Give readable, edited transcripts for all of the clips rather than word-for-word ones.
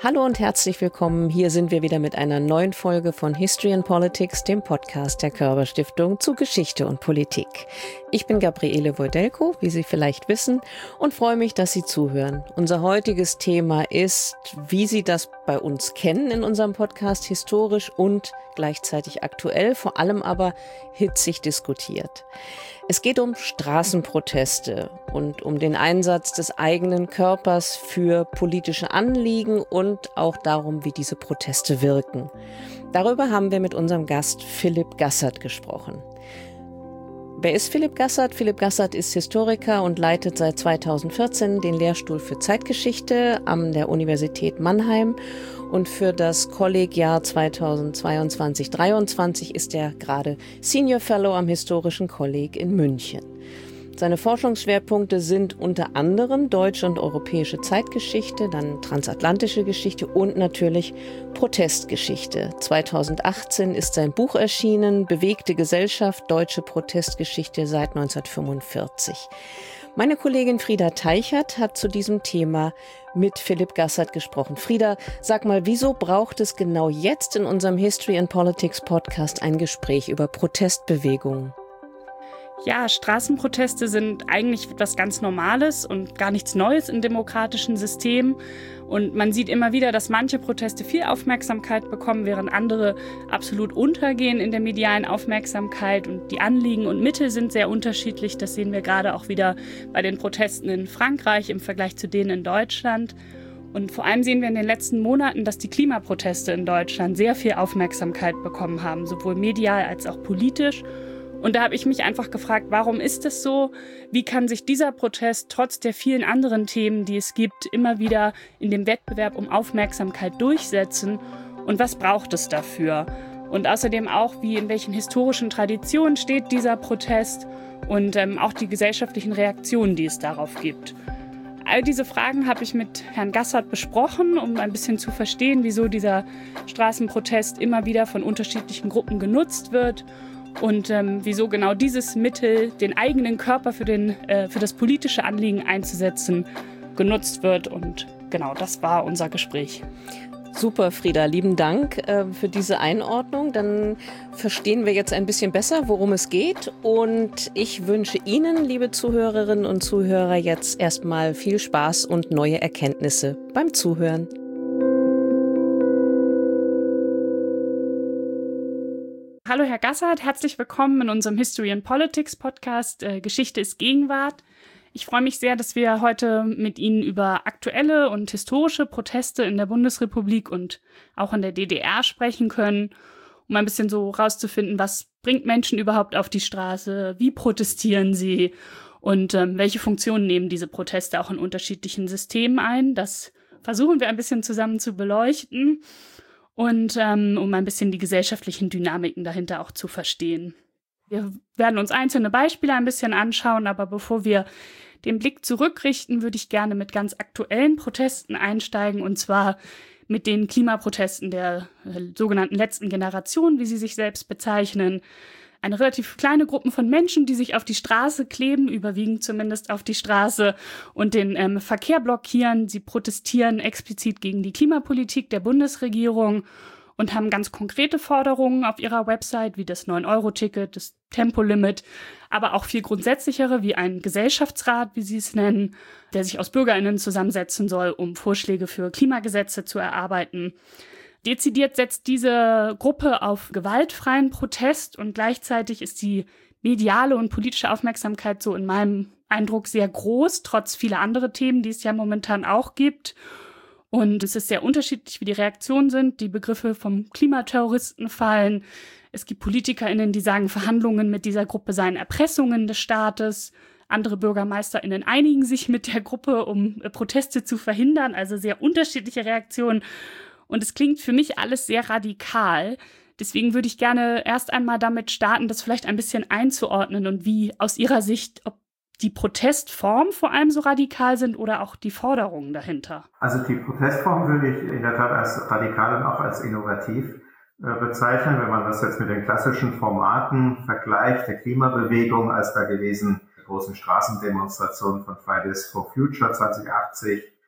Hallo und herzlich willkommen. Hier sind wir wieder mit einer neuen Folge von History and Politics, dem Podcast der Körber Stiftung zu Geschichte und Politik. Ich bin Gabriele Wojdelko, wie Sie vielleicht wissen, und freue mich, dass Sie zuhören. Unser heutiges Thema ist, wie Sie das bei uns kennen in unserem Podcast, historisch und gleichzeitig aktuell, vor allem aber hitzig diskutiert. Es geht um Straßenproteste und um den Einsatz des eigenen Körpers für politische Anliegen und auch darum, wie diese Proteste wirken. Darüber haben wir mit unserem Gast Philipp Gassert gesprochen. Wer ist Philipp Gassert? Philipp Gassert ist Historiker und leitet seit 2014 den Lehrstuhl für Zeitgeschichte an der Universität Mannheim. Und für das Kollegjahr 2022/23 ist er gerade Senior Fellow am Historischen Kolleg in München. Seine Forschungsschwerpunkte sind unter anderem deutsche und europäische Zeitgeschichte, dann transatlantische Geschichte und natürlich Protestgeschichte. 2018 ist sein Buch erschienen, Bewegte Gesellschaft, deutsche Protestgeschichte seit 1945. Meine Kollegin Frieda Teichert hat zu diesem Thema mit Philipp Gassert gesprochen. Frieda, sag mal, wieso braucht es genau jetzt in unserem History and Politics Podcast ein Gespräch über Protestbewegungen? Ja, Straßenproteste sind eigentlich etwas ganz Normales und gar nichts Neues in demokratischen Systemen. Und man sieht immer wieder, dass manche Proteste viel Aufmerksamkeit bekommen, während andere absolut untergehen in der medialen Aufmerksamkeit. Und die Anliegen und Mittel sind sehr unterschiedlich. Das sehen wir gerade auch wieder bei den Protesten in Frankreich im Vergleich zu denen in Deutschland. Und vor allem sehen wir in den letzten Monaten, dass die Klimaproteste in Deutschland sehr viel Aufmerksamkeit bekommen haben, sowohl medial als auch politisch. Und da habe ich mich einfach gefragt, warum ist es so? Wie kann sich dieser Protest trotz der vielen anderen Themen, die es gibt, immer wieder in dem Wettbewerb um Aufmerksamkeit durchsetzen? Und was braucht es dafür? Und außerdem auch, in welchen historischen Traditionen steht dieser Protest und auch die gesellschaftlichen Reaktionen, die es darauf gibt. All diese Fragen habe ich mit Herrn Gassert besprochen, um ein bisschen zu verstehen, wieso dieser Straßenprotest immer wieder von unterschiedlichen Gruppen genutzt wird. Und wieso genau dieses Mittel, den eigenen Körper für das politische Anliegen einzusetzen, genutzt wird. Und genau, das war unser Gespräch. Super, Frieda, lieben Dank für diese Einordnung. Dann verstehen wir jetzt ein bisschen besser, worum es geht. Und ich wünsche Ihnen, liebe Zuhörerinnen und Zuhörer, jetzt erstmal viel Spaß und neue Erkenntnisse beim Zuhören. Hallo Herr Gassert, herzlich willkommen in unserem History and Politics Podcast Geschichte ist Gegenwart. Ich freue mich sehr, dass wir heute mit Ihnen über aktuelle und historische Proteste in der Bundesrepublik und auch in der DDR sprechen können, um ein bisschen so rauszufinden, was bringt Menschen überhaupt auf die Straße, wie protestieren sie und welche Funktionen nehmen diese Proteste auch in unterschiedlichen Systemen ein. Das versuchen wir ein bisschen zusammen zu beleuchten. Und um ein bisschen die gesellschaftlichen Dynamiken dahinter auch zu verstehen. Wir werden uns einzelne Beispiele ein bisschen anschauen, aber bevor wir den Blick zurückrichten, würde ich gerne mit ganz aktuellen Protesten einsteigen, und zwar mit den Klimaprotesten der sogenannten letzten Generation, wie sie sich selbst bezeichnen. Eine relativ kleine Gruppe von Menschen, die sich auf die Straße kleben, überwiegend zumindest auf die Straße und den Verkehr blockieren. Sie protestieren explizit gegen die Klimapolitik der Bundesregierung und haben ganz konkrete Forderungen auf ihrer Website, wie das 9-Euro-Ticket, das Tempolimit, aber auch viel grundsätzlichere, wie ein Gesellschaftsrat, wie sie es nennen, der sich aus BürgerInnen zusammensetzen soll, um Vorschläge für Klimagesetze zu erarbeiten. Dezidiert setzt diese Gruppe auf gewaltfreien Protest und gleichzeitig ist die mediale und politische Aufmerksamkeit so in meinem Eindruck sehr groß, trotz vieler anderer Themen, die es ja momentan auch gibt. Und es ist sehr unterschiedlich, wie die Reaktionen sind. Die Begriffe vom Klimaterroristen fallen. Es gibt PolitikerInnen, die sagen, Verhandlungen mit dieser Gruppe seien Erpressungen des Staates. Andere BürgermeisterInnen einigen sich mit der Gruppe, um Proteste zu verhindern. Also sehr unterschiedliche Reaktionen. Und es klingt für mich alles sehr radikal. Deswegen würde ich gerne erst einmal damit starten, das vielleicht ein bisschen einzuordnen und wie aus Ihrer Sicht, ob die Protestformen vor allem so radikal sind oder auch die Forderungen dahinter. Also die Protestform würde ich in der Tat als radikal und auch als innovativ bezeichnen, wenn man das jetzt mit den klassischen Formaten vergleicht, der Klimabewegung als da gewesen, die großen Straßendemonstrationen von Fridays for Future 2080,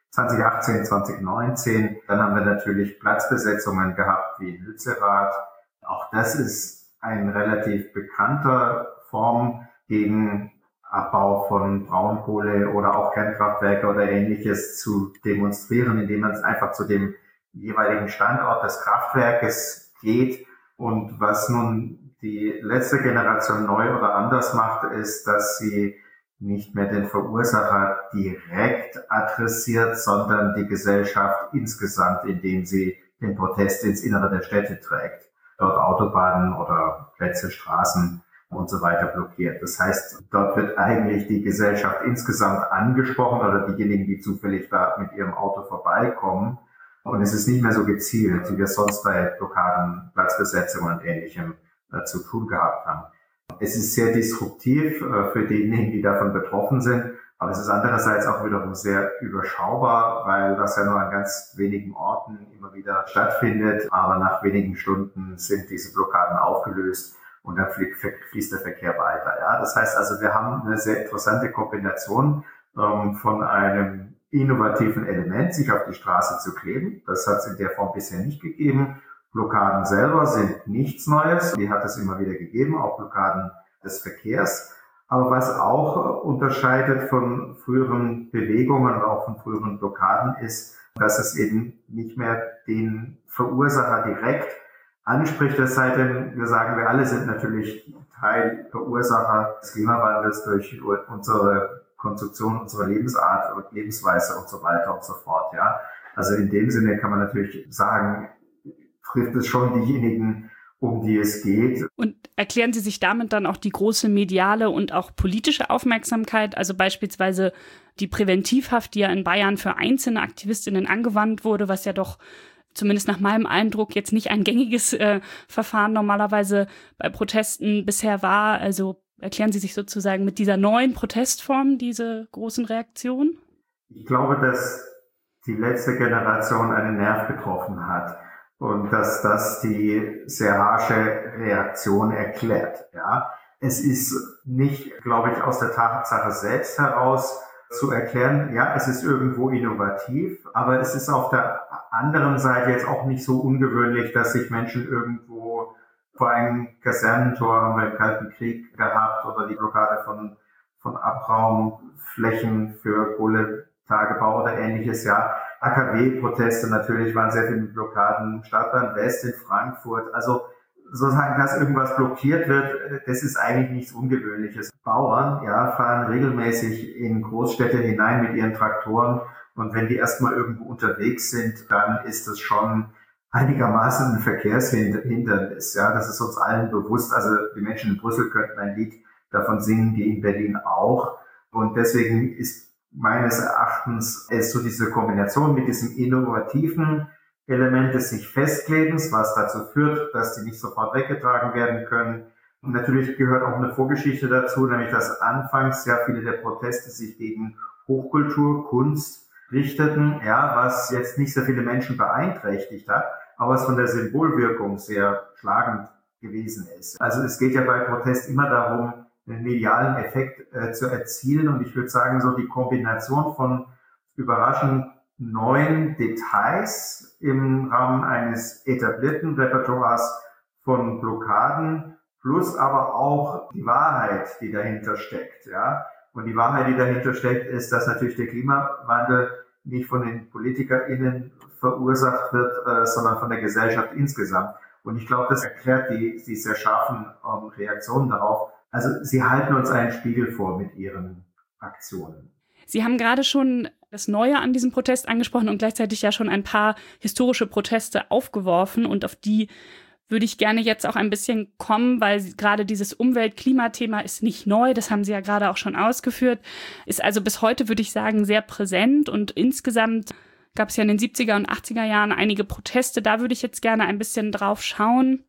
2018, 2019. Dann haben wir natürlich Platzbesetzungen gehabt wie in Lützerath. Auch das ist ein relativ bekannter Form gegen Abbau von Braunkohle oder auch Kernkraftwerke oder Ähnliches zu demonstrieren, indem man es einfach zu dem jeweiligen Standort des Kraftwerkes geht. Und was nun die letzte Generation neu oder anders macht, ist, dass sie nicht mehr den Verursacher direkt adressiert, sondern die Gesellschaft insgesamt, indem sie den Protest ins Innere der Städte trägt, dort Autobahnen oder Plätze, Straßen und so weiter blockiert. Das heißt, dort wird eigentlich die Gesellschaft insgesamt angesprochen oder diejenigen, die zufällig da mit ihrem Auto vorbeikommen. Und es ist nicht mehr so gezielt, wie wir es sonst bei Blockaden, Platzbesetzungen und Ähnlichem zu tun gehabt haben. Es ist sehr disruptiv für diejenigen, die davon betroffen sind, aber es ist andererseits auch wiederum sehr überschaubar, weil das ja nur an ganz wenigen Orten immer wieder stattfindet, aber nach wenigen Stunden sind diese Blockaden aufgelöst und dann fließt der Verkehr weiter. Ja, das heißt also, wir haben eine sehr interessante Kombination von einem innovativen Element, sich auf die Straße zu kleben. Das hat es in der Form bisher nicht gegeben. Blockaden selber sind nichts Neues. Die hat es immer wieder gegeben, auch Blockaden des Verkehrs. Aber was auch unterscheidet von früheren Bewegungen und auch von früheren Blockaden ist, dass es eben nicht mehr den Verursacher direkt anspricht. Es sei denn, wir sagen, wir alle sind natürlich Teil Verursacher des Klimawandels durch unsere Konstruktion, unsere Lebensart und Lebensweise und so weiter und so fort. Ja, also in dem Sinne kann man natürlich sagen, trifft es schon diejenigen, um die es geht. Und erklären Sie sich damit dann auch die große mediale und auch politische Aufmerksamkeit, also beispielsweise die Präventivhaft, die ja in Bayern für einzelne AktivistInnen angewandt wurde, was ja doch zumindest nach meinem Eindruck jetzt nicht ein gängiges Verfahren normalerweise bei Protesten bisher war. Also erklären Sie sich sozusagen mit dieser neuen Protestform diese großen Reaktionen? Ich glaube, dass die letzte Generation einen Nerv getroffen hat. Und dass das die sehr harsche Reaktion erklärt. Ja, es ist nicht, glaube ich, aus der Tatsache selbst heraus zu erklären. Ja, es ist irgendwo innovativ, aber es ist auf der anderen Seite jetzt auch nicht so ungewöhnlich, dass sich Menschen irgendwo vor einem Kasernentor, haben wir im Kalten Krieg gehabt, oder die Blockade von Abraumflächen für Kohletagebau oder Ähnliches. Ja, AKW-Proteste natürlich waren sehr viele Blockaden, Stadtbahn West in Frankfurt. Also sozusagen, dass irgendwas blockiert wird, das ist eigentlich nichts Ungewöhnliches. Bauern, ja, fahren regelmäßig in Großstädte hinein mit ihren Traktoren, und wenn die erstmal irgendwo unterwegs sind, dann ist das schon einigermaßen ein Verkehrshindernis. Ja, das ist uns allen bewusst. Also die Menschen in Brüssel könnten ein Lied davon singen, die in Berlin auch. Und deswegen ist meines Erachtens ist so diese Kombination mit diesem innovativen Element des sich Festklebens, was dazu führt, dass die nicht sofort weggetragen werden können. Und natürlich gehört auch eine Vorgeschichte dazu, nämlich dass anfangs sehr viele der Proteste sich gegen Hochkultur, Kunst richteten, ja, was jetzt nicht sehr viele Menschen beeinträchtigt hat, aber was von der Symbolwirkung sehr schlagend gewesen ist. Also es geht ja bei Protest immer darum, einen medialen Effekt zu erzielen. Und ich würde sagen, so die Kombination von überraschend neuen Details im Rahmen eines etablierten Repertoires von Blockaden plus aber auch die Wahrheit, die dahinter steckt. Ja? Und die Wahrheit, die dahinter steckt, ist, dass natürlich der Klimawandel nicht von den PolitikerInnen verursacht wird, sondern von der Gesellschaft insgesamt. Und ich glaube, das erklärt die sehr scharfen Reaktionen darauf. Also sie halten uns einen Spiegel vor mit ihren Aktionen. Sie haben gerade schon das Neue an diesem Protest angesprochen und gleichzeitig ja schon ein paar historische Proteste aufgeworfen. Und auf die würde ich gerne jetzt auch ein bisschen kommen, weil gerade dieses Umwelt-Klimathema ist nicht neu. Das haben Sie ja gerade auch schon ausgeführt. Ist also bis heute, würde ich sagen, sehr präsent. Und insgesamt gab es ja in den 70er und 80er Jahren einige Proteste. Da würde ich jetzt gerne ein bisschen drauf schauen.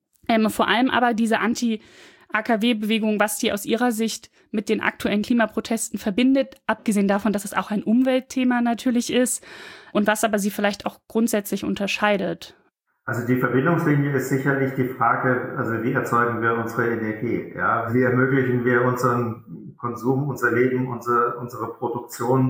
Vor allem aber diese Anti-AKW-Bewegung, was die aus Ihrer Sicht mit den aktuellen Klimaprotesten verbindet, abgesehen davon, dass es auch ein Umweltthema natürlich ist und was aber sie vielleicht auch grundsätzlich unterscheidet. Also die Verbindungslinie ist sicherlich die Frage, also wie erzeugen wir unsere Energie? Ja? Wie ermöglichen wir unseren Konsum, unser Leben, unsere Produktion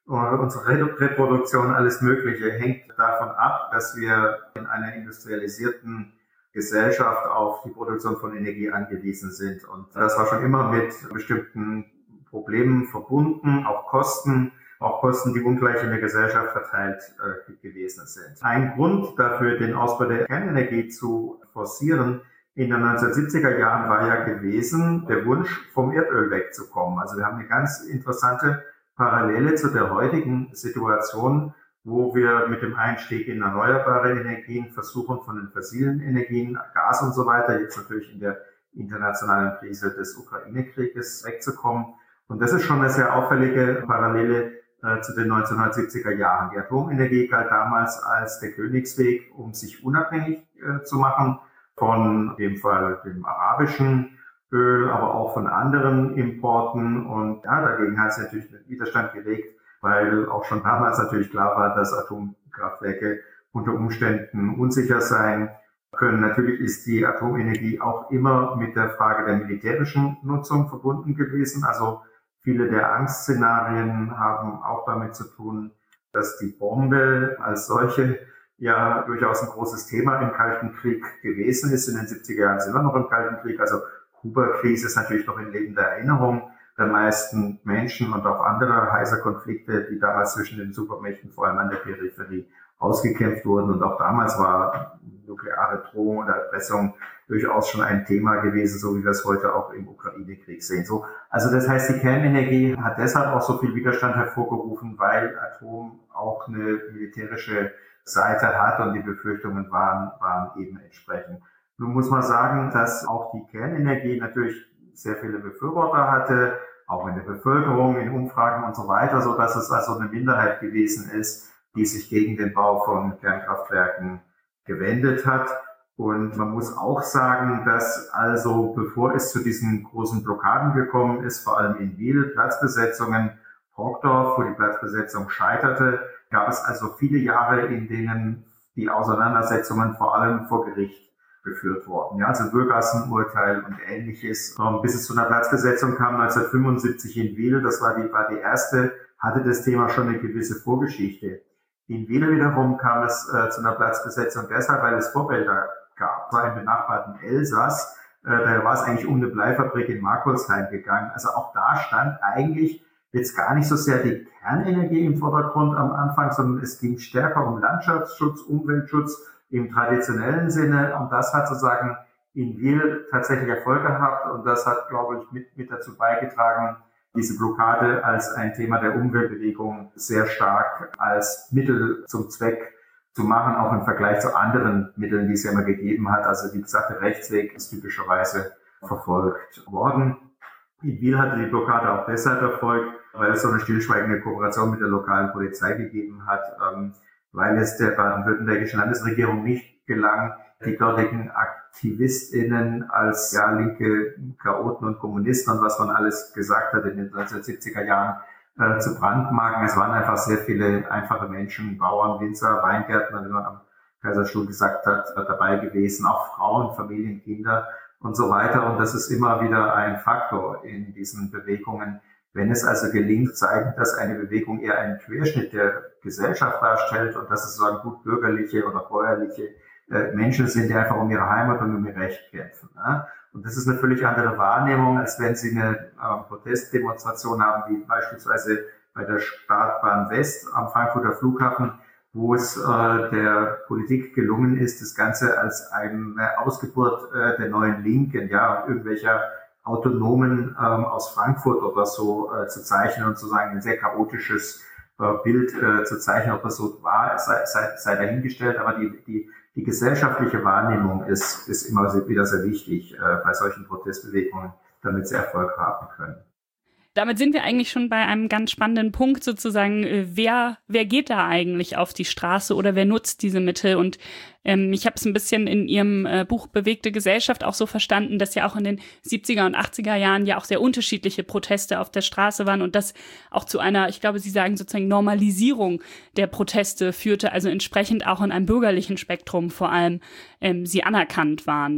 unsere Reproduktion, alles Mögliche hängt davon ab, dass wir in einer industrialisierten Gesellschaft auf die Produktion von Energie angewiesen sind. Und das war schon immer mit bestimmten Problemen verbunden, auch Kosten, die ungleich in der Gesellschaft verteilt gewesen sind. Ein Grund dafür, den Ausbau der Kernenergie zu forcieren, in den 1970er Jahren war ja gewesen, der Wunsch, vom Erdöl wegzukommen. Also wir haben eine ganz interessante Parallele zu der heutigen Situation, wo wir mit dem Einstieg in erneuerbare Energien versuchen, von den fossilen Energien, Gas und so weiter, jetzt natürlich in der internationalen Krise des Ukraine-Krieges wegzukommen. Und das ist schon eine sehr auffällige Parallele zu den 1970er Jahren. Die Atomenergie galt damals als der Königsweg, um sich unabhängig zu machen von dem Fall dem arabischen Öl, aber auch von anderen Importen. Und ja, dagegen hat es natürlich einen Widerstand geregt, weil auch schon damals natürlich klar war, dass Atomkraftwerke unter Umständen unsicher sein können. Natürlich ist die Atomenergie auch immer mit der Frage der militärischen Nutzung verbunden gewesen. Also viele der Angstszenarien haben auch damit zu tun, dass die Bombe als solche ja durchaus ein großes Thema im Kalten Krieg gewesen ist. In den 70er Jahren sind wir noch im Kalten Krieg. Also Kuba-Krise ist natürlich noch in lebender Erinnerung der meisten Menschen und auch andere heiße Konflikte, die damals zwischen den Supermächten, vor allem an der Peripherie, ausgekämpft wurden. Und auch damals war nukleare Drohung oder Erpressung durchaus schon ein Thema gewesen, so wie wir es heute auch im Ukraine-Krieg sehen. So, also das heißt, die Kernenergie hat deshalb auch so viel Widerstand hervorgerufen, weil Atom auch eine militärische Seite hat und die Befürchtungen waren eben entsprechend. Nun muss man sagen, dass auch die Kernenergie natürlich sehr viele Befürworter hatte, auch in der Bevölkerung, in Umfragen und so weiter, so dass es also eine Minderheit gewesen ist, die sich gegen den Bau von Kernkraftwerken gewendet hat. Und man muss auch sagen, dass also bevor es zu diesen großen Blockaden gekommen ist, vor allem in Wil, Platzbesetzungen, Brokdorf, wo die Platzbesetzung scheiterte, gab es also viele Jahre, in denen die Auseinandersetzungen vor allem vor Gericht geführt wurden. Ja, also Bürgergassenurteil und Ähnliches. Bis es zu einer Platzbesetzung kam 1975 in Wil, das war die erste, hatte das Thema schon eine gewisse Vorgeschichte. In Wil wiederum kam es zu einer Platzbesetzung deshalb, weil es Vorbilder gab. Es war im benachbarten Elsass, da war es eigentlich um eine Bleifabrik in Markolsheim gegangen. Also auch da stand eigentlich jetzt gar nicht so sehr die Kernenergie im Vordergrund am Anfang, sondern es ging stärker um Landschaftsschutz, Umweltschutz im traditionellen Sinne. Und das hat sozusagen in Wil tatsächlich Erfolg gehabt. Und das hat, glaube ich, mit dazu beigetragen, diese Blockade als ein Thema der Umweltbewegung sehr stark als Mittel zum Zweck zu machen, auch im Vergleich zu anderen Mitteln, die es ja immer gegeben hat. Also wie gesagt, der Rechtsweg ist typischerweise verfolgt worden. In Wil hatte die Blockade auch deshalb Erfolg, weil es so eine stillschweigende Kooperation mit der lokalen Polizei gegeben hat, weil es der baden-württembergischen Landesregierung nicht gelang, die dortigen AktivistInnen als linke Chaoten und Kommunisten und was man alles gesagt hat in den 1970er Jahren zu brandmarken. Es waren einfach sehr viele einfache Menschen, Bauern, Winzer, Weingärtner, wie man am Kaiserstuhl gesagt hat, dabei gewesen, auch Frauen, Familien, Kinder und so weiter. Und das ist immer wieder ein Faktor in diesen Bewegungen. Wenn es also gelingt, zeigen, dass eine Bewegung eher einen Querschnitt der Gesellschaft darstellt und dass es so gut bürgerliche oder bäuerliche Menschen sind, die einfach um ihre Heimat und um ihr Recht kämpfen. Ne? Und das ist eine völlig andere Wahrnehmung, als wenn Sie eine Protestdemonstration haben, wie beispielsweise bei der Startbahn West am Frankfurter Flughafen, wo es der Politik gelungen ist, das Ganze als eine Ausgeburt der neuen Linken, irgendwelcher Autonomen aus Frankfurt oder so zu zeichnen und zu sagen, ein sehr chaotisches Bild zu zeichnen, ob das so war, sei dahingestellt, aber die gesellschaftliche Wahrnehmung ist immer wieder sehr wichtig bei solchen Protestbewegungen, damit sie Erfolg haben können. Damit sind wir eigentlich schon bei einem ganz spannenden Punkt sozusagen, wer geht da eigentlich auf die Straße oder wer nutzt diese Mittel? Und ich habe es ein bisschen in Ihrem Buch Bewegte Gesellschaft auch so verstanden, dass ja auch in den 70er und 80er Jahren ja auch sehr unterschiedliche Proteste auf der Straße waren und das auch zu einer, ich glaube, Sie sagen sozusagen Normalisierung der Proteste führte, also entsprechend auch in einem bürgerlichen Spektrum vor allem sie anerkannt waren.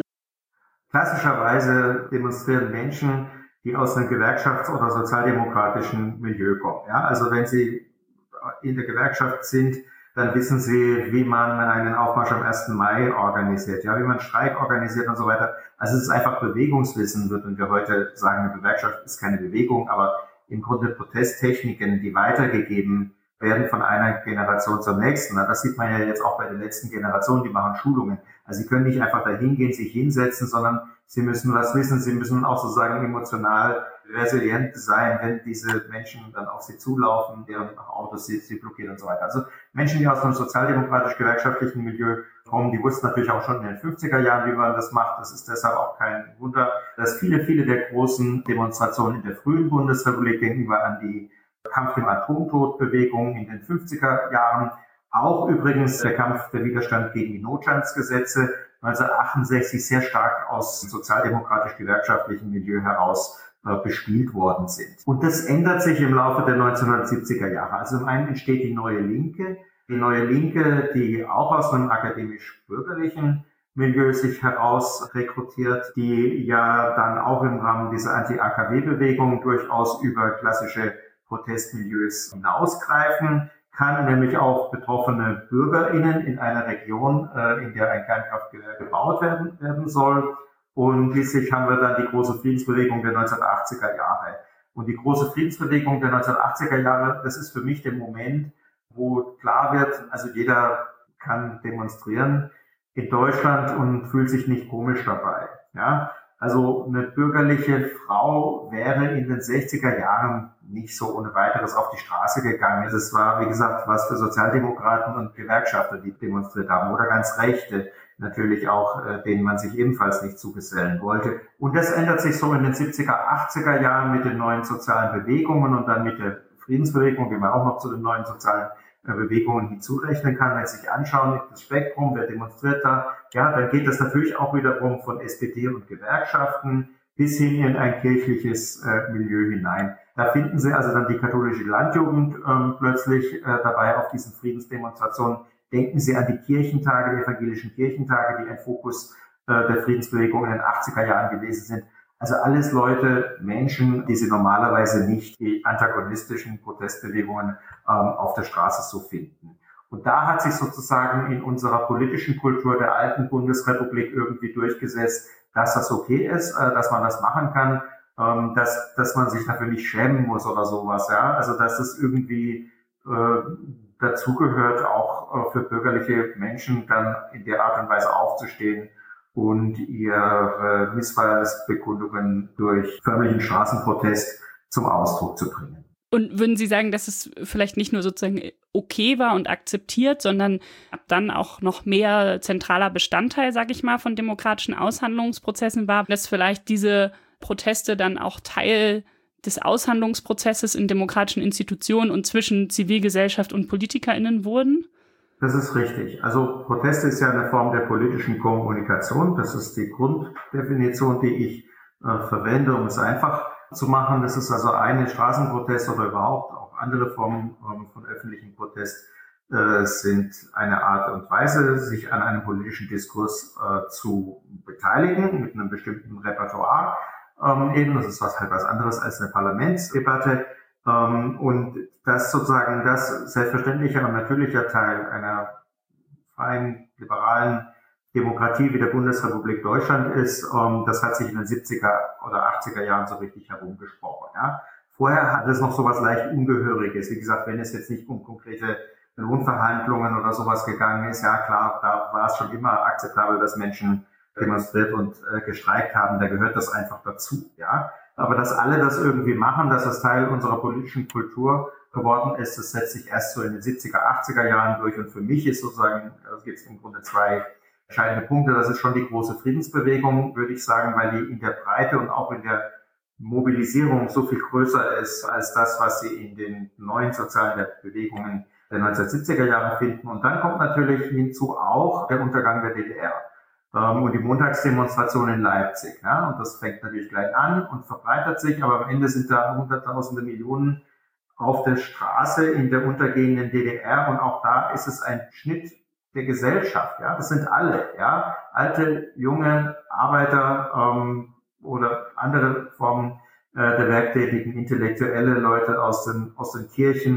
Klassischerweise demonstrieren Menschen, die aus einem gewerkschafts- oder sozialdemokratischen Milieu kommen. Ja, also wenn Sie in der Gewerkschaft sind, dann wissen Sie, wie man einen Aufmarsch am 1. Mai organisiert, ja, wie man Streik organisiert und so weiter. Also es ist einfach Bewegungswissen, würden wir heute sagen, eine Gewerkschaft ist keine Bewegung, aber im Grunde Protesttechniken, die weitergegeben werden von einer Generation zur nächsten. Das sieht man ja jetzt auch bei den letzten Generationen, die machen Schulungen. Also Sie können nicht einfach dahin gehen, sich hinsetzen, sondern Sie müssen was wissen. Sie müssen auch sozusagen emotional resilient sein, wenn diese Menschen dann auf Sie zulaufen, deren Autos sie blockieren und so weiter. Also Menschen, die aus einem sozialdemokratisch-gewerkschaftlichen Milieu kommen, die wussten natürlich auch schon in den 50er Jahren, wie man das macht. Das ist deshalb auch kein Wunder, dass viele der großen Demonstrationen in der frühen Bundesrepublik, denken wir an die Kampf dem Atomtod-Bewegung in den 50er Jahren, auch übrigens der Kampf, der Widerstand gegen die Notstandsgesetze 1968 sehr stark aus sozialdemokratisch-gewerkschaftlichen Milieu heraus bespielt worden sind. Und das ändert sich im Laufe der 1970er Jahre. Also zum einen entsteht die Neue Linke, die auch aus einem akademisch-bürgerlichen Milieu sich heraus rekrutiert, die ja dann auch im Rahmen dieser Anti-AKW-Bewegung durchaus über klassische Protestmilieus hinausgreifen kann, nämlich auf betroffene BürgerInnen in einer Region, in der ein Kernkraftwerk gebaut werden soll. Und schließlich haben wir dann die große Friedensbewegung der 1980er Jahre. Und die große Friedensbewegung der 1980er Jahre, das ist für mich der Moment, wo klar wird, also jeder kann demonstrieren in Deutschland und fühlt sich nicht komisch dabei. Ja, also eine bürgerliche Frau wäre in den 60er Jahren nicht so ohne weiteres auf die Straße gegangen. Das war, wie gesagt, was für Sozialdemokraten und Gewerkschafter, die demonstriert haben, oder ganz Rechte natürlich auch, denen man sich ebenfalls nicht zugesellen wollte. Und das ändert sich so in den 70er, 80er Jahren mit den neuen sozialen Bewegungen und dann mit der Friedensbewegung, die man auch noch zu den neuen sozialen Bewegungen hinzurechnen kann. Wenn Sie sich anschauen, das Spektrum, wer demonstriert da, ja, dann geht das natürlich auch wiederum von SPD und Gewerkschaften bis hin in ein kirchliches Milieu hinein. Da finden Sie also dann die katholische Landjugend plötzlich dabei auf diesen Friedensdemonstrationen. Denken Sie an die Kirchentage, die evangelischen Kirchentage, die ein Fokus der Friedensbewegung in den 80er Jahren gewesen sind. Also alles Leute, Menschen, die Sie normalerweise nicht die antagonistischen Protestbewegungen auf der Straße so finden. Und da hat sich sozusagen in unserer politischen Kultur der alten Bundesrepublik irgendwie durchgesetzt, dass das okay ist, dass man das machen kann, dass man sich dafür nicht schämen muss oder sowas. Ja, also dass es irgendwie dazugehört, auch für bürgerliche Menschen dann in der Art und Weise aufzustehen und ihre Missfallensbekundungen durch förmlichen Straßenprotest zum Ausdruck zu bringen. Und würden Sie sagen, dass es vielleicht nicht nur sozusagen okay war und akzeptiert, sondern ab dann auch noch mehr zentraler Bestandteil, sage ich mal, von demokratischen Aushandlungsprozessen war, dass vielleicht diese Proteste dann auch Teil des Aushandlungsprozesses in demokratischen Institutionen und zwischen Zivilgesellschaft und PolitikerInnen wurden? Das ist richtig. Also Protest ist ja eine Form der politischen Kommunikation. Das ist die Grunddefinition, die ich verwende, um es einfach zu machen. Das ist also eine Straßenprotest oder überhaupt auch andere Formen von öffentlichem Protest sind eine Art und Weise, sich an einem politischen Diskurs zu beteiligen mit einem bestimmten Repertoire. Eben, das ist was anderes als eine Parlamentsdebatte. Und das sozusagen das selbstverständlicher und natürlicher Teil einer freien, liberalen Demokratie wie der Bundesrepublik Deutschland ist, das hat sich in den 70er oder 80er Jahren so richtig herumgesprochen. Ja. Vorher hat es noch so was leicht Ungehöriges. Wie gesagt, wenn es jetzt nicht um konkrete Lohnverhandlungen oder sowas gegangen ist, ja klar, da war es schon immer akzeptabel, dass Menschen demonstriert und gestreikt haben. Da gehört das einfach dazu. Ja. Aber dass alle das irgendwie machen, dass das Teil unserer politischen Kultur geworden ist, das setzt sich erst so in den 70er, 80er Jahren durch. Und für mich ist sozusagen, es gibt im Grunde zwei entscheidende Punkte. Das ist schon die große Friedensbewegung, würde ich sagen, weil die in der Breite und auch in der Mobilisierung so viel größer ist als das, was sie in den neuen sozialen Bewegungen der 1970er Jahre finden. Und dann kommt natürlich hinzu auch der Untergang der DDR. Und die Montagsdemonstration in Leipzig. Ja, und das fängt natürlich gleich an und verbreitet sich, aber am Ende sind da Hunderttausende Millionen auf der Straße in der untergehenden DDR und auch da ist es ein Schnitt der Gesellschaft. Ja, das sind alle, ja, alte, junge Arbeiter oder andere Formen der Werktätigen, intellektuelle Leute aus den Kirchen,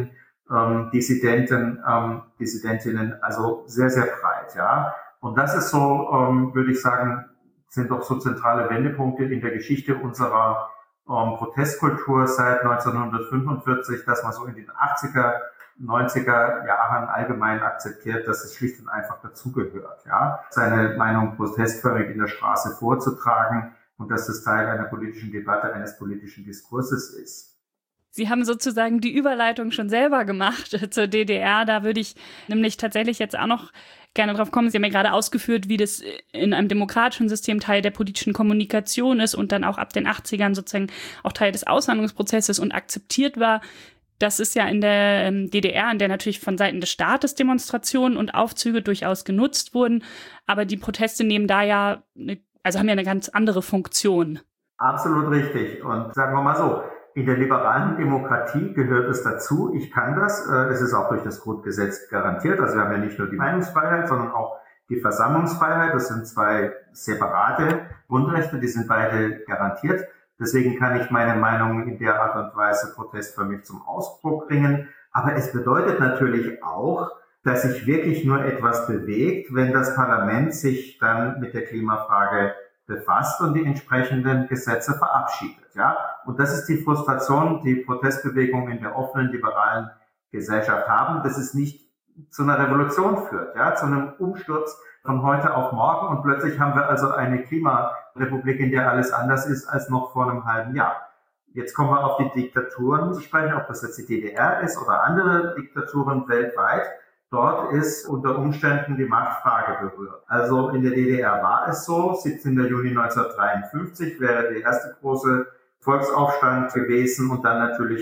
Dissidentinnen, also sehr, sehr breit, ja. Und das ist so, würde ich sagen, sind doch so zentrale Wendepunkte in der Geschichte unserer Protestkultur seit 1945, dass man so in den 80er, 90er Jahren allgemein akzeptiert, dass es schlicht und einfach dazugehört, ja, seine Meinung protestförmig in der Straße vorzutragen und dass das Teil einer politischen Debatte, eines politischen Diskurses ist. Sie haben sozusagen die Überleitung schon selber gemacht zur DDR. Da würde ich nämlich tatsächlich jetzt auch noch gerne drauf kommen. Sie haben ja gerade ausgeführt, wie das in einem demokratischen System Teil der politischen Kommunikation ist und dann auch ab den 80ern sozusagen auch Teil des Auswanderungsprozesses und akzeptiert war. Das ist ja in der DDR, in der natürlich von Seiten des Staates Demonstrationen und Aufzüge durchaus genutzt wurden. Aber die Proteste nehmen da ja, haben ja eine ganz andere Funktion. Absolut richtig. Und sagen wir mal so, in der liberalen Demokratie gehört es dazu. Ich kann das. Es ist auch durch das Grundgesetz garantiert. Also wir haben ja nicht nur die Meinungsfreiheit, sondern auch die Versammlungsfreiheit. Das sind zwei separate Grundrechte, die sind beide garantiert. Deswegen kann ich meine Meinung in der Art und Weise protestförmig zum Ausdruck bringen. Aber es bedeutet natürlich auch, dass sich wirklich nur etwas bewegt, wenn das Parlament sich dann mit der Klimafrage befasst und die entsprechenden Gesetze verabschiedet, ja. Und das ist die Frustration, die Protestbewegungen in der offenen, liberalen Gesellschaft haben, dass es nicht zu einer Revolution führt, ja, zu einem Umsturz von heute auf morgen und plötzlich haben wir also eine Klimarepublik, in der alles anders ist als noch vor einem halben Jahr. Jetzt kommen wir auf die Diktaturen zu sprechen, ob das jetzt die DDR ist oder andere Diktaturen weltweit. Dort ist unter Umständen die Machtfrage berührt. Also in der DDR war es so, 17. Juni 1953 wäre der erste große Volksaufstand gewesen und dann natürlich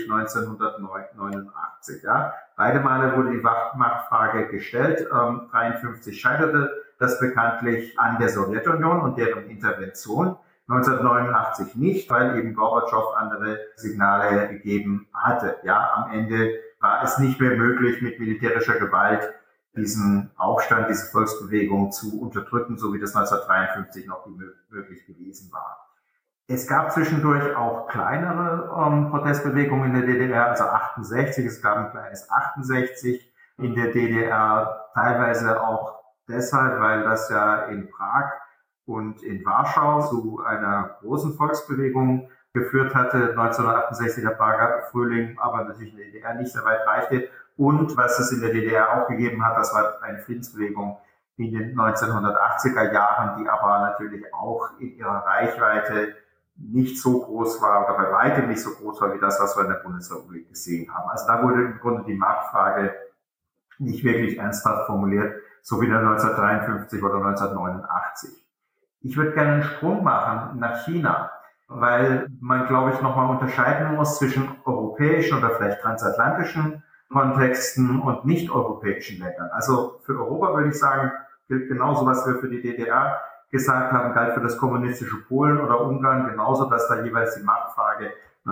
1989. Ja. Beide Male wurde die Machtfrage gestellt. 1953 scheiterte das bekanntlich an der Sowjetunion und deren Intervention. 1989 nicht, weil eben Gorbatschow andere Signale gegeben hatte. Ja, am Ende war es nicht mehr möglich, mit militärischer Gewalt diesen Aufstand, diese Volksbewegung zu unterdrücken, so wie das 1953 noch möglich gewesen war. Es gab zwischendurch auch kleinere Protestbewegungen in der DDR, also 68, es gab ein kleines 68 in der DDR, teilweise auch deshalb, weil das ja in Prag und in Warschau zu einer großen Volksbewegung geführt hatte, 1968 der Prager Frühling, aber natürlich in der DDR nicht so weit reichte. Und was es in der DDR auch gegeben hat, das war eine Friedensbewegung in den 1980er Jahren, die aber natürlich auch in ihrer Reichweite nicht so groß war oder bei weitem nicht so groß war wie das, was wir in der Bundesrepublik gesehen haben. Also da wurde im Grunde die Machtfrage nicht wirklich ernsthaft formuliert, so wie 1953 oder 1989. Ich würde gerne einen Sprung machen nach China, weil man, glaube ich, nochmal unterscheiden muss zwischen europäischen oder vielleicht transatlantischen Kontexten und nicht-europäischen Ländern. Also für Europa würde ich sagen, gilt genauso, was wir für die DDR gesagt haben, galt für das kommunistische Polen oder Ungarn genauso, dass da jeweils die Machtfrage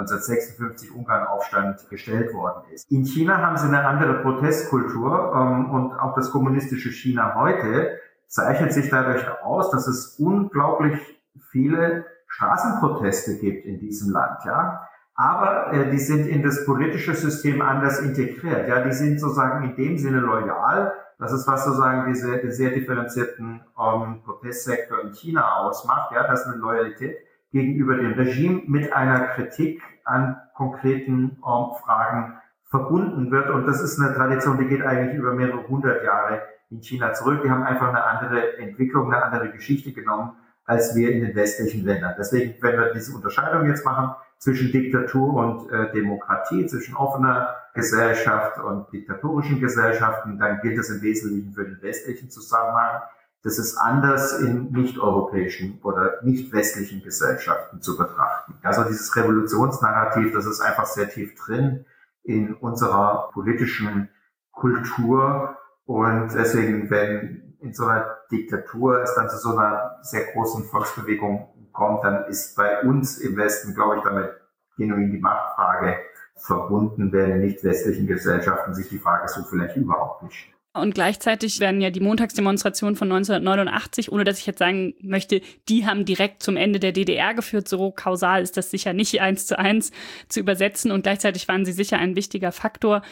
1956 Ungarn-Aufstand gestellt worden ist. In China haben sie eine andere Protestkultur und auch das kommunistische China heute zeichnet sich dadurch aus, dass es unglaublich viele Straßenproteste gibt in diesem Land, ja. Aber die sind in das politische System anders integriert, ja. Die sind sozusagen in dem Sinne loyal. Das ist, was sozusagen diese sehr differenzierten Protestsektor in China ausmacht, ja, dass eine Loyalität gegenüber dem Regime mit einer Kritik an konkreten Fragen verbunden wird. Und das ist eine Tradition, die geht eigentlich über mehrere hundert Jahre in China zurück. Die haben einfach eine andere Entwicklung, eine andere Geschichte genommen, als wir in den westlichen Ländern. Deswegen, wenn wir diese Unterscheidung jetzt machen zwischen Diktatur und Demokratie, zwischen offener Gesellschaft und diktatorischen Gesellschaften, dann gilt das im Wesentlichen für den westlichen Zusammenhang. Das ist anders in nicht-europäischen oder nicht-westlichen Gesellschaften zu betrachten. Also dieses Revolutionsnarrativ, das ist einfach sehr tief drin in unserer politischen Kultur. Und deswegen, wenn in so einer Diktatur es dann zu so einer sehr großen Volksbewegung kommt, dann ist bei uns im Westen, glaube ich, damit genuin die Machtfrage verbunden, während in nicht-westlichen Gesellschaften sich die Frage so vielleicht überhaupt nicht stellt. Und gleichzeitig werden ja die Montagsdemonstrationen von 1989, ohne dass ich jetzt sagen möchte, die haben direkt zum Ende der DDR geführt. So kausal ist das sicher nicht 1:1 zu übersetzen. Und gleichzeitig waren sie sicher ein wichtiger Faktor.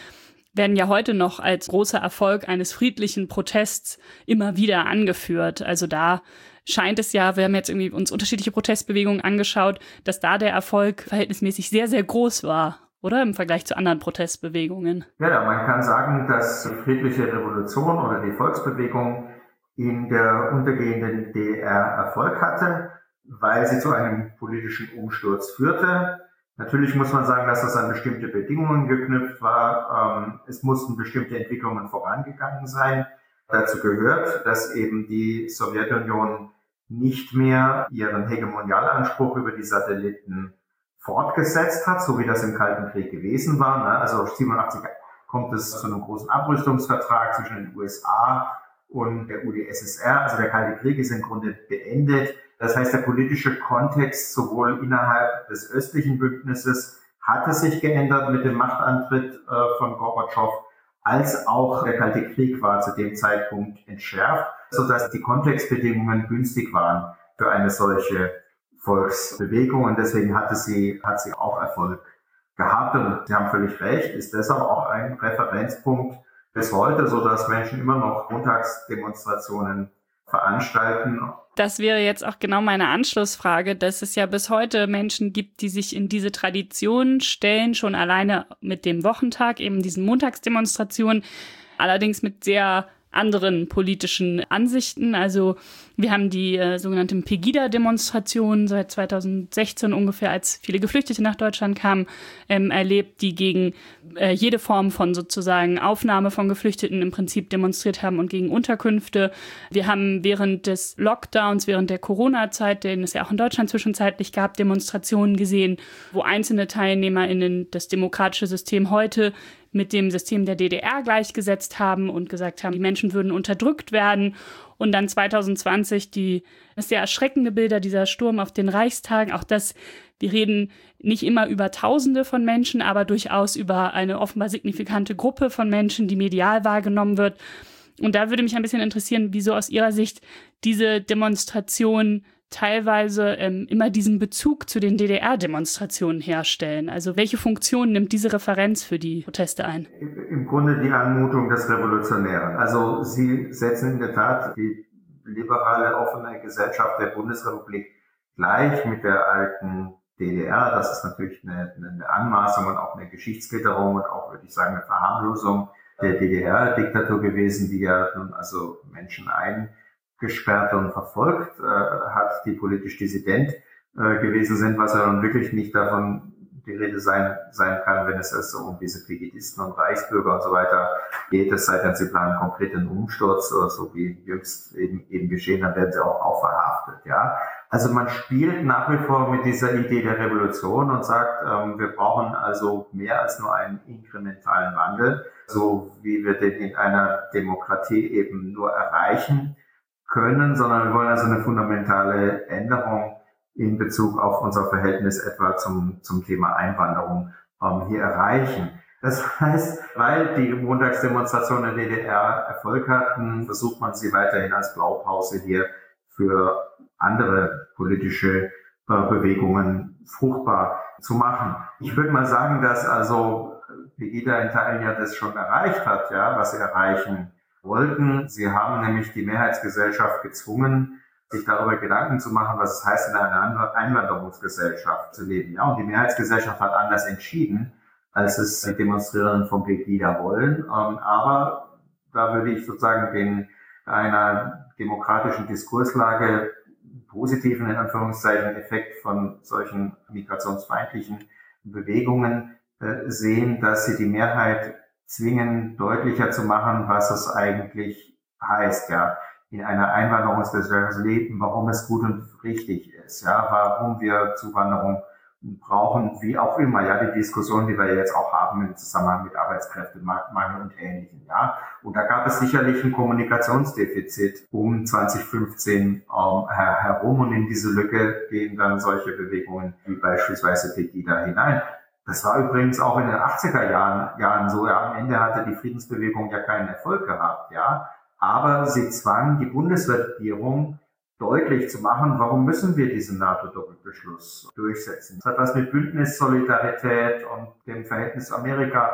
werden ja heute noch als großer Erfolg eines friedlichen Protests immer wieder angeführt. Also da scheint es ja, wir haben jetzt irgendwie uns unterschiedliche Protestbewegungen angeschaut, dass da der Erfolg verhältnismäßig sehr, sehr groß war, oder? Im Vergleich zu anderen Protestbewegungen. Ja, man kann sagen, dass die friedliche Revolution oder die Volksbewegung in der untergehenden DDR Erfolg hatte, weil sie zu einem politischen Umsturz führte. Natürlich muss man sagen, dass das an bestimmte Bedingungen geknüpft war. Es mussten bestimmte Entwicklungen vorangegangen sein. Dazu gehört, dass eben die Sowjetunion nicht mehr ihren Hegemonialanspruch über die Satelliten fortgesetzt hat, so wie das im Kalten Krieg gewesen war. Also 1987 kommt es zu einem großen Abrüstungsvertrag zwischen den USA und der UdSSR. Also der Kalte Krieg ist im Grunde beendet. Das heißt, der politische Kontext sowohl innerhalb des östlichen Bündnisses hatte sich geändert mit dem Machtantritt von Gorbatschow, als auch der Kalte Krieg war zu dem Zeitpunkt entschärft, sodass die Kontextbedingungen günstig waren für eine solche Volksbewegung. Und deswegen hat sie auch Erfolg gehabt. Und Sie haben völlig recht, ist deshalb auch ein Referenzpunkt bis heute, sodass Menschen immer noch Montagsdemonstrationen veranstalten. Das wäre jetzt auch genau meine Anschlussfrage, dass es ja bis heute Menschen gibt, die sich in diese Tradition stellen, schon alleine mit dem Wochentag, eben diesen Montagsdemonstrationen, allerdings mit sehr anderen politischen Ansichten. Also wir haben die sogenannte Pegida-Demonstration seit 2016 ungefähr, als viele Geflüchtete nach Deutschland kamen, erlebt, die gegen jede Form von sozusagen Aufnahme von Geflüchteten im Prinzip demonstriert haben und gegen Unterkünfte. Wir haben während des Lockdowns, während der Corona-Zeit, den es ja auch in Deutschland zwischenzeitlich gab, Demonstrationen gesehen, wo einzelne TeilnehmerInnen das demokratische System heute mit dem System der DDR gleichgesetzt haben und gesagt haben, die Menschen würden unterdrückt werden. Und dann 2020 die sehr erschreckende Bilder, dieser Sturm auf den Reichstag. Auch das, wir reden nicht immer über Tausende von Menschen, aber durchaus über eine offenbar signifikante Gruppe von Menschen, die medial wahrgenommen wird. Und da würde mich ein bisschen interessieren, wieso aus Ihrer Sicht diese Demonstration teilweise immer diesen Bezug zu den DDR-Demonstrationen herstellen. Also welche Funktion nimmt diese Referenz für die Proteste ein? Im Grunde die Anmutung des Revolutionären. Also Sie setzen in der Tat die liberale, offene Gesellschaft der Bundesrepublik gleich mit der alten DDR. Das ist natürlich eine Anmaßung und auch eine Geschichtsklitterung und auch, würde ich sagen, eine Verharmlosung der DDR-Diktatur gewesen, die ja nun also Menschen eingesperrt und verfolgt hat, die politisch dissident gewesen sind, was ja nun wirklich nicht davon die Rede sein kann, wenn es also um diese Pegidisten und Reichsbürger und so weiter geht. Es sei denn, sie planen konkret einen Umsturz, so wie jüngst eben geschehen, dann werden sie auch verhaftet. Ja, also man spielt nach wie vor mit dieser Idee der Revolution und sagt, wir brauchen also mehr als nur einen inkrementalen Wandel, so wie wir den in einer Demokratie eben nur erreichen können, sondern wir wollen also eine fundamentale Änderung in Bezug auf unser Verhältnis etwa zum Thema Einwanderung hier erreichen. Das heißt, weil die Montagsdemonstrationen in der DDR Erfolg hatten, versucht man sie weiterhin als Blaupause hier für andere politische Bewegungen fruchtbar zu machen. Ich würde mal sagen, dass also Pegida in Teilen ja das schon erreicht hat, ja, was sie erreichen wollten. Sie haben nämlich die Mehrheitsgesellschaft gezwungen, sich darüber Gedanken zu machen, was es heißt, in einer Einwanderungsgesellschaft zu leben. Ja, und die Mehrheitsgesellschaft hat anders entschieden, als es die Demonstrierenden von Pegida wollen. Aber da würde ich sozusagen einer demokratischen Diskurslage positiven, in Anführungszeichen, Effekt von solchen migrationsfeindlichen Bewegungen sehen, dass sie die Mehrheit zwingen, deutlicher zu machen, was es eigentlich heißt, ja, in einer Einwanderungsgesellschaft leben, warum es gut und richtig ist, ja, warum wir Zuwanderung brauchen, wie auch immer, ja, die Diskussion, die wir jetzt auch haben im Zusammenhang mit Arbeitskräftemangel und Ähnlichem, ja. Und da gab es sicherlich ein Kommunikationsdefizit um 2015 herum und in diese Lücke gehen dann solche Bewegungen wie beispielsweise Pegida hinein. Das war übrigens auch in den 80er Jahren so, ja, am Ende hatte die Friedensbewegung ja keinen Erfolg gehabt, ja. Aber sie zwang die Bundesregierung deutlich zu machen, warum müssen wir diesen NATO-Doppelbeschluss durchsetzen. Das hat was mit Bündnissolidarität und dem Verhältnis Amerika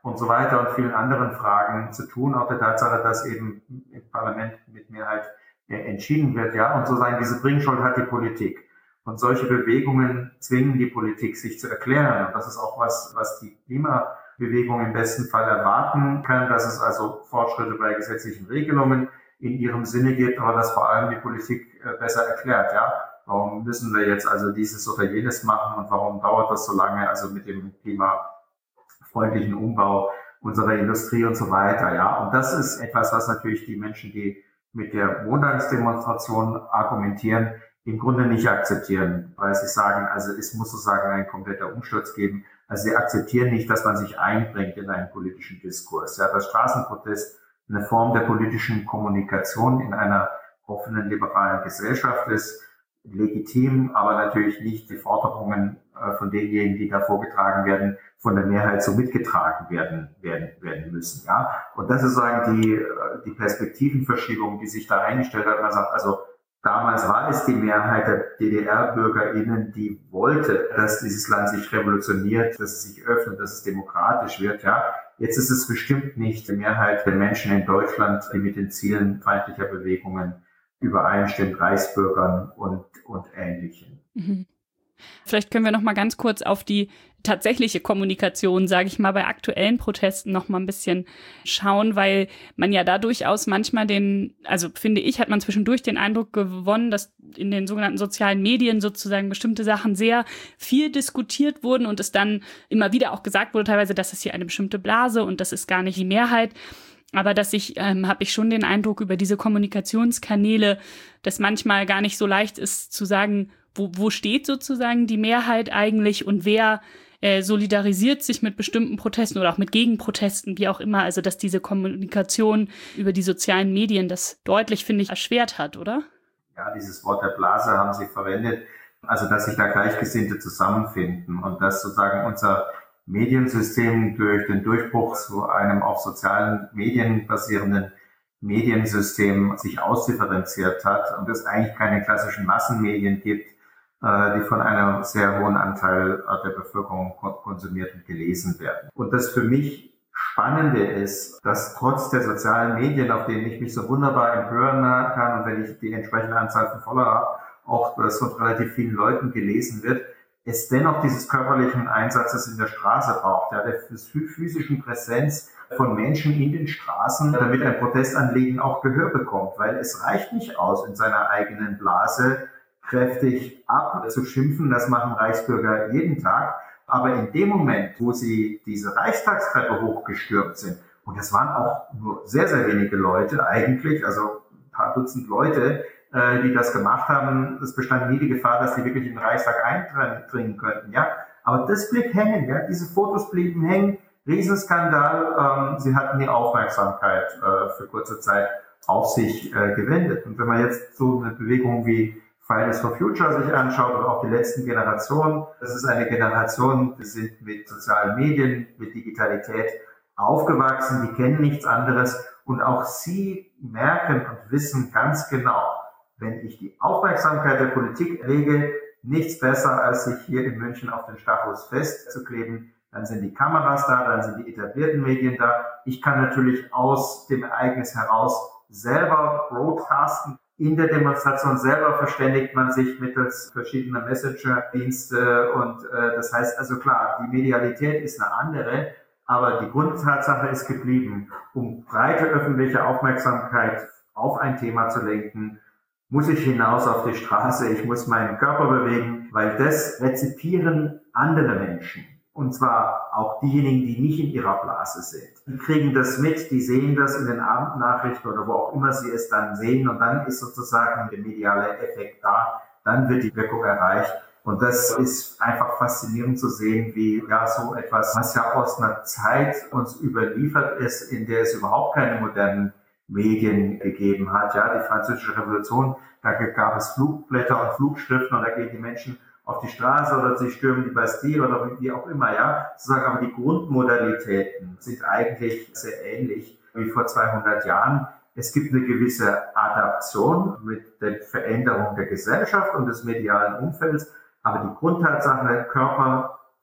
und so weiter und vielen anderen Fragen zu tun, auch der Tatsache, dass eben im Parlament mit Mehrheit entschieden wird, ja, und sozusagen diese Bringschuld hat die Politik. Und solche Bewegungen zwingen die Politik, sich zu erklären. Und das ist auch was die Klimabewegung im besten Fall erwarten kann, dass es also Fortschritte bei gesetzlichen Regelungen in ihrem Sinne gibt, aber dass vor allem die Politik besser erklärt, ja. Warum müssen wir jetzt also dieses oder jenes machen und warum dauert das so lange, also mit dem klimafreundlichen Umbau unserer Industrie und so weiter, ja. Und das ist etwas, was natürlich die Menschen, die mit der Montagsdemonstration argumentieren, im Grunde nicht akzeptieren, weil sie sagen, also es muss sozusagen ein kompletter Umsturz geben. Also sie akzeptieren nicht, dass man sich einbringt in einen politischen Diskurs. Ja, dass Straßenprotest eine Form der politischen Kommunikation in einer offenen, liberalen Gesellschaft ist, legitim, aber natürlich nicht die Forderungen von denjenigen, die da vorgetragen werden, von der Mehrheit so mitgetragen werden müssen. Ja, und das ist sozusagen die Perspektivenverschiebung, die sich da eingestellt hat. Man sagt, also damals war es die Mehrheit der DDR-BürgerInnen, die wollte, dass dieses Land sich revolutioniert, dass es sich öffnet, dass es demokratisch wird. Ja, jetzt ist es bestimmt nicht die Mehrheit der Menschen in Deutschland, die mit den Zielen feindlicher Bewegungen übereinstimmt, Reichsbürgern und Ähnlichen. Mhm. Vielleicht können wir noch mal ganz kurz auf die tatsächliche Kommunikation, sage ich mal, bei aktuellen Protesten noch mal ein bisschen schauen, weil man ja da durchaus manchmal also finde ich, hat man zwischendurch den Eindruck gewonnen, dass in den sogenannten sozialen Medien sozusagen bestimmte Sachen sehr viel diskutiert wurden und es dann immer wieder auch gesagt wurde teilweise, das ist hier eine bestimmte Blase und das ist gar nicht die Mehrheit. Aber habe ich schon den Eindruck über diese Kommunikationskanäle, dass manchmal gar nicht so leicht ist zu sagen, wo steht sozusagen die Mehrheit eigentlich und wer solidarisiert sich mit bestimmten Protesten oder auch mit Gegenprotesten, wie auch immer. Also dass diese Kommunikation über die sozialen Medien das deutlich, finde ich, erschwert hat, oder? Ja, dieses Wort der Blase haben Sie verwendet. Also dass sich da Gleichgesinnte zusammenfinden und dass sozusagen unser Mediensystem durch den Durchbruch zu einem auf sozialen Medien basierenden Mediensystem sich ausdifferenziert hat und es eigentlich keine klassischen Massenmedien gibt, die von einem sehr hohen Anteil der Bevölkerung konsumiert und gelesen werden. Und das für mich Spannende ist, dass trotz der sozialen Medien, auf denen ich mich so wunderbar empören kann und wenn ich die entsprechende Anzahl von Follower auch von relativ vielen Leuten gelesen wird, es dennoch dieses körperlichen Einsatzes in der Straße braucht, ja, der physischen Präsenz von Menschen in den Straßen, damit ein Protestanliegen auch Gehör bekommt, weil es reicht nicht aus, in seiner eigenen Blase kräftig abzuschimpfen, das machen Reichsbürger jeden Tag, aber in dem Moment, wo sie diese Reichstagstreppe hochgestürmt sind, und das waren auch nur sehr, sehr wenige Leute eigentlich, also ein paar Dutzend Leute, die das gemacht haben, es bestand nie die Gefahr, dass die wirklich in den Reichstag eindringen könnten, ja. Aber das blieb hängen, ja. Diese Fotos blieben hängen, Riesenskandal, sie hatten die Aufmerksamkeit für kurze Zeit auf sich gewendet. Und wenn man jetzt so eine Bewegung wie Fridays for Future sich anschaut und auch die letzten Generationen, das ist eine Generation, die sind mit sozialen Medien, mit Digitalität aufgewachsen, die kennen nichts anderes und auch sie merken und wissen ganz genau, wenn ich die Aufmerksamkeit der Politik lege, nichts besser, als sich hier in München auf den Stachus festzukleben. Dann sind die Kameras da, dann sind die etablierten Medien da. Ich kann natürlich aus dem Ereignis heraus selber broadcasten. In der Demonstration selber verständigt man sich mittels verschiedener Messenger-Dienste und das heißt also klar, die Medialität ist eine andere, aber die Grundtatsache ist geblieben. Um breite öffentliche Aufmerksamkeit auf ein Thema zu lenken, muss ich hinaus auf die Straße, ich muss meinen Körper bewegen, weil das rezipieren andere Menschen. Und zwar auch diejenigen, die nicht in ihrer Blase sind. Die kriegen das mit, die sehen das in den Abendnachrichten oder wo auch immer sie es dann sehen. Und dann ist sozusagen der mediale Effekt da. Dann wird die Wirkung erreicht. Und das ist einfach faszinierend zu sehen, wie ja so etwas, was ja aus einer Zeit uns überliefert ist, in der es überhaupt keine modernen Medien gegeben hat. Ja, die Französische Revolution, da gab es Flugblätter und Flugschriften und da gehen die Menschen auf die Straße oder sie stürmen die Bastille oder wie auch immer, ja. Sozusagen, aber die Grundmodalitäten sind eigentlich sehr ähnlich wie vor 200 Jahren. Es gibt eine gewisse Adaption mit der Veränderung der Gesellschaft und des medialen Umfelds, aber die Grundtatsache, Körper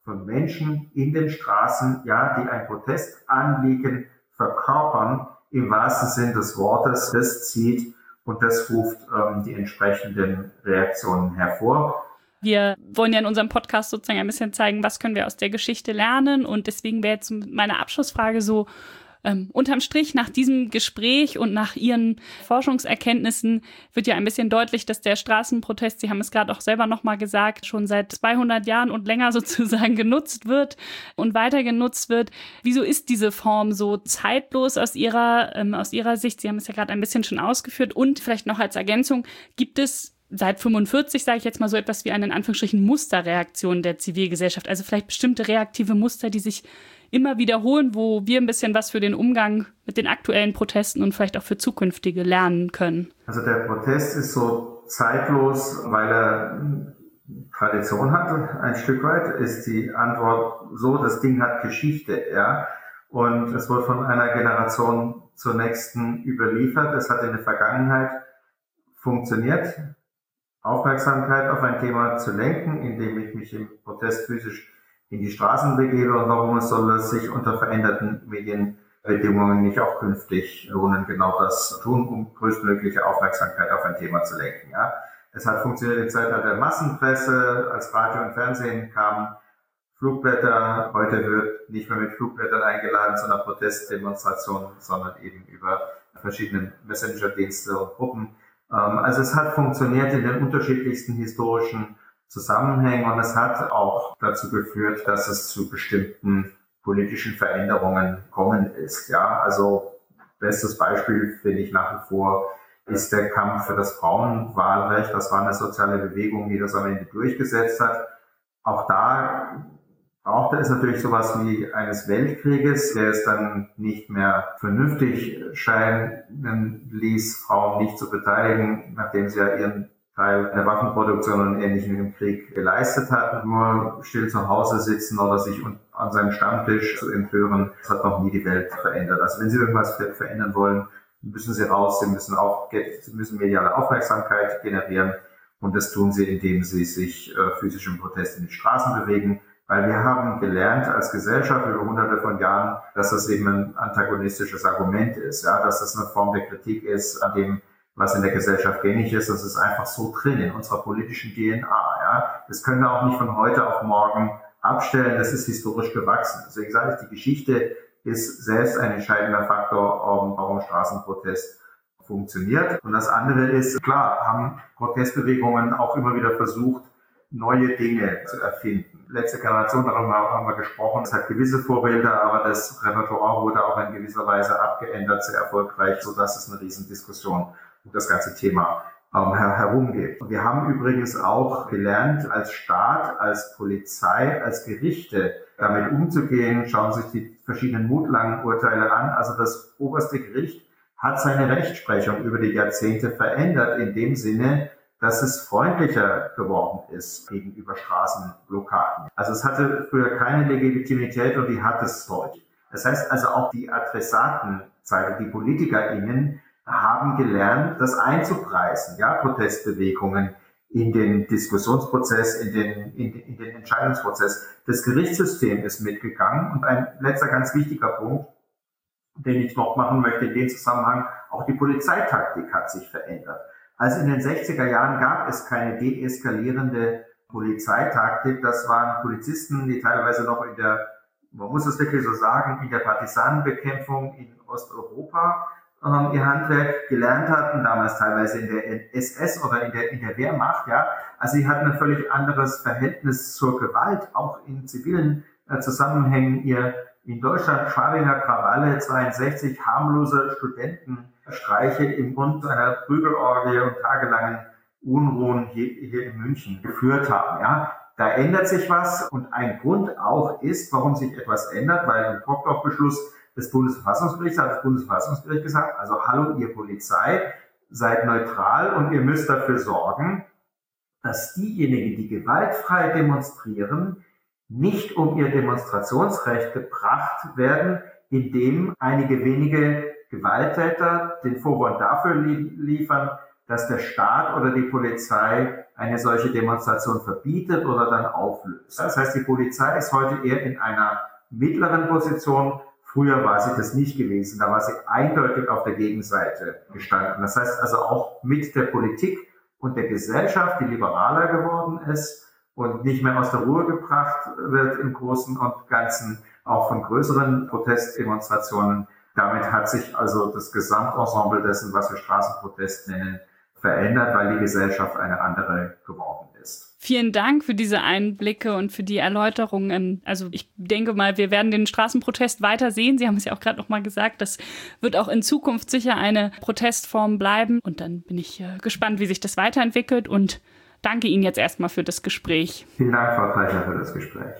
von Menschen in den Straßen, ja, die ein Protestanliegen verkörpern, im wahrsten Sinn des Wortes. Das zieht und das ruft die entsprechenden Reaktionen hervor. Wir wollen ja in unserem Podcast sozusagen ein bisschen zeigen, was können wir aus der Geschichte lernen. Und deswegen wäre jetzt meine Abschlussfrage so, unterm Strich nach diesem Gespräch und nach Ihren Forschungserkenntnissen wird ja ein bisschen deutlich, dass der Straßenprotest, Sie haben es gerade auch selber nochmal gesagt, schon seit 200 Jahren und länger sozusagen genutzt wird und weiter genutzt wird. Wieso ist diese Form so zeitlos aus Ihrer Sicht? Sie haben es ja gerade ein bisschen schon ausgeführt. Und vielleicht noch als Ergänzung, gibt es seit 45, sage ich jetzt mal, so etwas wie eine in Anführungsstrichen Musterreaktion der Zivilgesellschaft, also vielleicht bestimmte reaktive Muster, die sich immer wiederholen, wo wir ein bisschen was für den Umgang mit den aktuellen Protesten und vielleicht auch für zukünftige lernen können? Also der Protest ist so zeitlos, weil er Tradition hat, ein Stück weit, ist die Antwort so, das Ding hat Geschichte, ja, und es wird von einer Generation zur nächsten überliefert. Es hat in der Vergangenheit funktioniert, Aufmerksamkeit auf ein Thema zu lenken, indem ich mich im Protest physisch in die Straßen begebe, und warum soll es sich unter veränderten Medienbedingungen nicht auch künftig lohnen, genau das tun, um größtmögliche Aufmerksamkeit auf ein Thema zu lenken. Ja? Es hat funktioniert in Zeit der Massenpresse, als Radio und Fernsehen kamen, Flugblätter. Heute wird nicht mehr mit Flugblättern eingeladen zu einer Protestdemonstration, sondern eben über verschiedene Messenger-Dienste und Gruppen. Also es hat funktioniert in den unterschiedlichsten historischen Zusammenhängen, und es hat auch dazu geführt, dass es zu bestimmten politischen Veränderungen gekommen ist. Ja, also bestes Beispiel finde ich nach wie vor ist der Kampf für das Frauenwahlrecht. Das war eine soziale Bewegung, die das am Ende durchgesetzt hat. Auch da brauchte es natürlich sowas wie eines Weltkrieges, der es dann nicht mehr vernünftig scheinen ließ, Frauen nicht zu beteiligen, nachdem sie ja ihren Teil der Waffenproduktion und Ähnlichem im Krieg geleistet hatten. Nur still zu Hause sitzen oder sich an seinem Stammtisch zu empören, das hat noch nie die Welt verändert. Also wenn Sie irgendwas verändern wollen, müssen Sie raus, Sie müssen mediale Aufmerksamkeit generieren, und das tun Sie, indem Sie sich physisch im Protest in die Straßen bewegen. Weil wir haben gelernt als Gesellschaft über hunderte von Jahren, dass das eben ein antagonistisches Argument ist, ja, dass das eine Form der Kritik ist an dem, was in der Gesellschaft gängig ist. Das ist einfach so drin in unserer politischen DNA, ja. Das können wir auch nicht von heute auf morgen abstellen. Das ist historisch gewachsen. Deswegen sage ich, die Geschichte ist selbst ein entscheidender Faktor, warum Straßenprotest funktioniert. Und das andere ist, klar, haben Protestbewegungen auch immer wieder versucht, neue Dinge zu erfinden. Letzte Generation, darüber haben wir gesprochen, es hat gewisse Vorbilder, aber das Repertoire wurde auch in gewisser Weise abgeändert, sehr erfolgreich, sodass es eine Riesendiskussion um das ganze Thema herumgeht. Und wir haben übrigens auch gelernt, als Staat, als Polizei, als Gerichte damit umzugehen. Schauen Sie sich die verschiedenen Mutlangen-Urteile an. Also das oberste Gericht hat seine Rechtsprechung über die Jahrzehnte verändert, in dem Sinne, dass es freundlicher geworden ist gegenüber Straßenblockaden. Also es hatte früher keine Legitimität, und die hat es heute. Das heißt also, auch die Adressatenseite, die PolitikerInnen, haben gelernt, das einzupreisen, ja, Protestbewegungen in den Diskussionsprozess, in den Entscheidungsprozess. Das Gerichtssystem ist mitgegangen, und ein letzter ganz wichtiger Punkt, den ich noch machen möchte in dem Zusammenhang, auch die Polizeitaktik hat sich verändert. Also in den 60er Jahren gab es keine deeskalierende Polizeitaktik. Das waren Polizisten, die teilweise noch man muss es wirklich so sagen, in der Partisanenbekämpfung in Osteuropa ihr Handwerk gelernt hatten, damals teilweise in der SS oder in der Wehrmacht. Ja. Also sie hatten ein völlig anderes Verhältnis zur Gewalt, auch in zivilen Zusammenhängen. In Deutschland Schwabinger Krawalle 62, harmlose Studentenstreiche im Grund einer Prügelorgie und tagelangen Unruhen hier in München geführt haben. Ja. Da ändert sich was, und ein Grund auch ist, warum sich etwas ändert, weil im Brockdorf-Beschluss des Bundesverfassungsgerichts hat das Bundesverfassungsgericht gesagt, also hallo ihr Polizei, seid neutral, und ihr müsst dafür sorgen, dass diejenigen, die gewaltfrei demonstrieren, nicht um ihr Demonstrationsrecht gebracht werden, indem einige wenige Gewalttäter den Vorwand dafür liefern, dass der Staat oder die Polizei eine solche Demonstration verbietet oder dann auflöst. Das heißt, die Polizei ist heute eher in einer mittleren Position. Früher war sie das nicht gewesen. Da war sie eindeutig auf der Gegenseite gestanden. Das heißt also auch mit der Politik und der Gesellschaft, die liberaler geworden ist und nicht mehr aus der Ruhe gebracht wird im Großen und Ganzen, auch von größeren Protestdemonstrationen. Damit hat sich also das Gesamtensemble dessen, was wir Straßenprotest nennen, verändert, weil die Gesellschaft eine andere geworden ist. Vielen Dank für diese Einblicke und für die Erläuterungen. Also ich denke mal, wir werden den Straßenprotest weiter sehen. Sie haben es ja auch gerade noch mal gesagt, das wird auch in Zukunft sicher eine Protestform bleiben. Und dann bin ich gespannt, wie sich das weiterentwickelt und danke Ihnen jetzt erstmal für das Gespräch. Vielen Dank, Frau Treichler, für das Gespräch.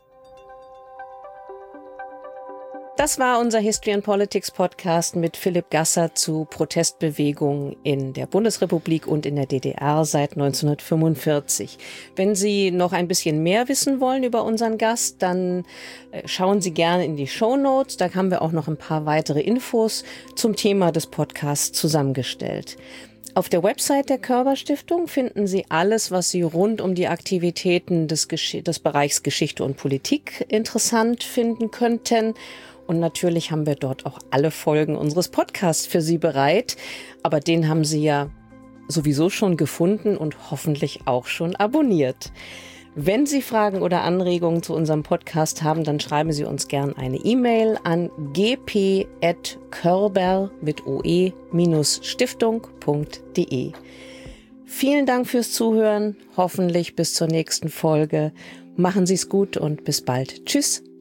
Das war unser History and Politics Podcast mit Philipp Gasser zu Protestbewegungen in der Bundesrepublik und in der DDR seit 1945. Wenn Sie noch ein bisschen mehr wissen wollen über unseren Gast, dann schauen Sie gerne in die Shownotes. Da haben wir auch noch ein paar weitere Infos zum Thema des Podcasts zusammengestellt. Auf der Website der Körber Stiftung finden Sie alles, was Sie rund um die Aktivitäten des Bereichs Geschichte und Politik interessant finden könnten. Und natürlich haben wir dort auch alle Folgen unseres Podcasts für Sie bereit. Aber den haben Sie ja sowieso schon gefunden und hoffentlich auch schon abonniert. Wenn Sie Fragen oder Anregungen zu unserem Podcast haben, dann schreiben Sie uns gern eine E-Mail an gp@körber-stiftung.de. Vielen Dank fürs Zuhören. Hoffentlich bis zur nächsten Folge. Machen Sie es gut und bis bald. Tschüss.